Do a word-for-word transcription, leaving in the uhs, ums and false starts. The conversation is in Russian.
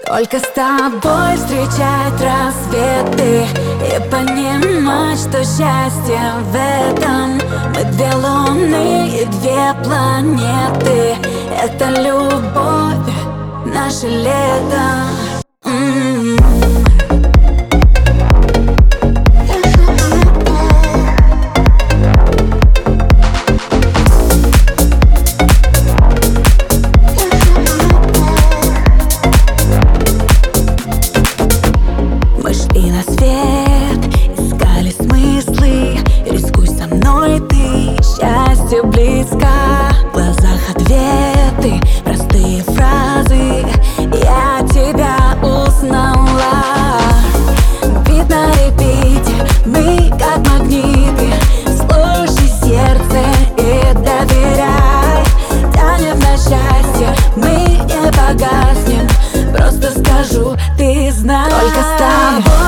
Только с тобой встречать рассветы и понимать, что счастье в этом. Мы две луны и две планеты. Это любовь, наше лето. М-м-м. Мы шли на свет, искали смыслы. Рискуй со мной ты, счастье близко. В глазах ответы, простые фразы. Я тебя узнала. Бит на репите, мы как магниты. Слушай сердце и доверяй. Тянем на счастье, мы не погаснем. Просто скажу, ты знаешь. Только с тобой